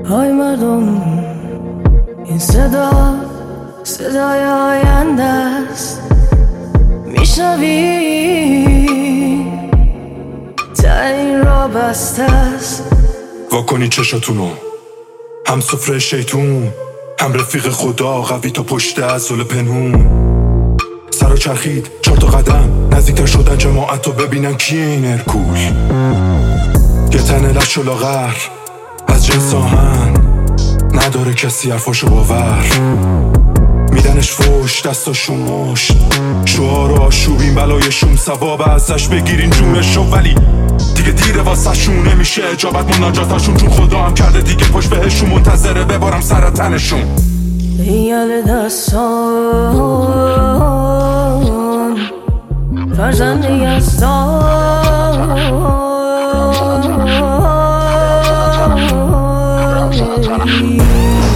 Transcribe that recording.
های مردم، این صدای آینده است. میشنوی تا این را بسته است. واکنی چشاتونو، هم سفره شیطون، هم رفیق خدا، قوی تا پشت عضل پنهون. سر و چرخید 4 قدم نزدیکتر شدن جماعت رو ببینن کیه این ارکول. یه تن لش و لاغر از جنس آهن، نداره کسی حرفاشو باور. میدنش فوش دستاشون مشت، شعار و آشوبین بلایشون ثواب ازش بگیرین جونشو. ولی دیگه دیره واسه شون، نمیشه اجابت مناجاتشون، چون خدا هم کرده دیگه پشت بهشون، منتظره ببارم سر تنشون. یال دستان فرزند یزدان